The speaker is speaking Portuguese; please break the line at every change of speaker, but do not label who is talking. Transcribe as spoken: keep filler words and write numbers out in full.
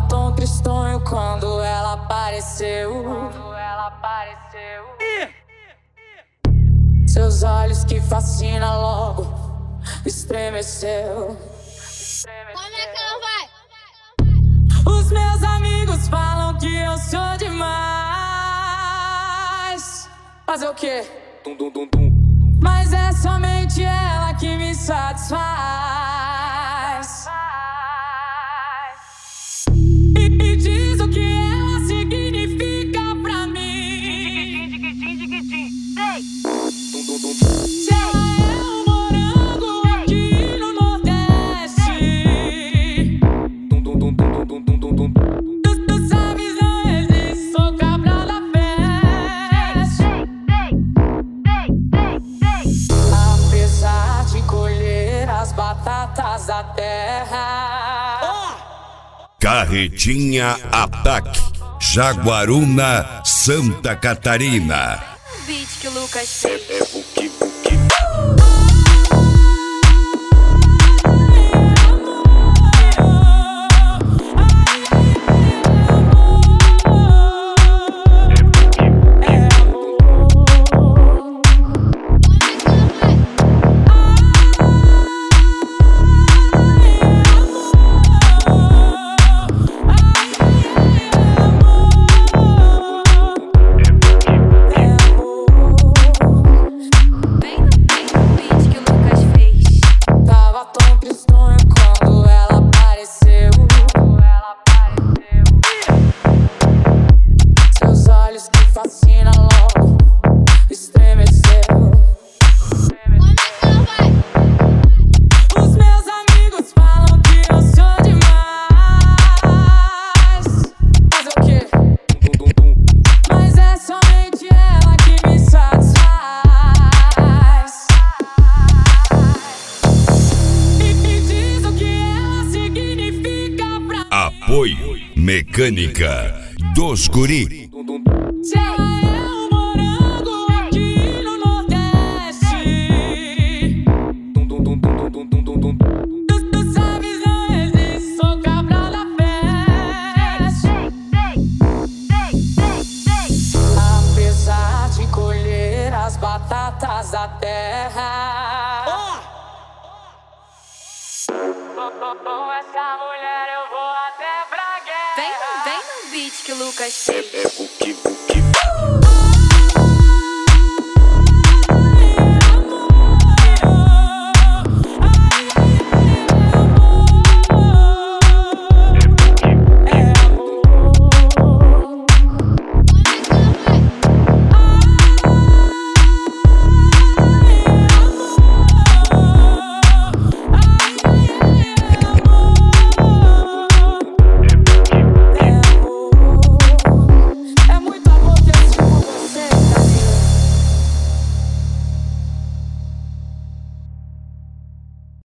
tão tristonho quando ela apareceu. Quando ela apareceu. Seus olhos que fascina logo estremeceu.
Como é que ela vai?
Os meus amigos falam que eu sou demais. Fazer o quê?
Dum, dum, dum, dum.
Mas é somente ela que me satisfaz. E, e diz o que ela significa pra mim.
Dum, dum, dum.
Se ela é um morango aqui no Nordeste,
Dum, dum, dum, dum, dum, dum, dum, dum.
tu, tu sabes, não existe, sou cabral da peste. Apesar de colher as batatas da terra,
Carretinha Ataque, Jaguaruna, Santa Catarina.
O beat que o Lucas fez.
É buki, buki.
fascina logo estremeceu.
Como é que ela vai?
Os meus amigos falam que eu sou demais. Fazer o quê?
Dum, dum, dum.
Mas é somente ela que me satisfaz. E, e diz o que ela significa pra mim.
Apoio Mecânica dos Guri.
Dum, dum.
Se ela é um morango aqui no Nordeste,
Dum, dum, dum, dum, dum, dum, dum, dum.
tu, tu sabes, não existe, sou cabral da peste. Apesar de colher as batatas da terra, com essa mulher eu vou até pra guerra.
Vem, vem no beat que o Lucas
É,
fez.
é buki, buki.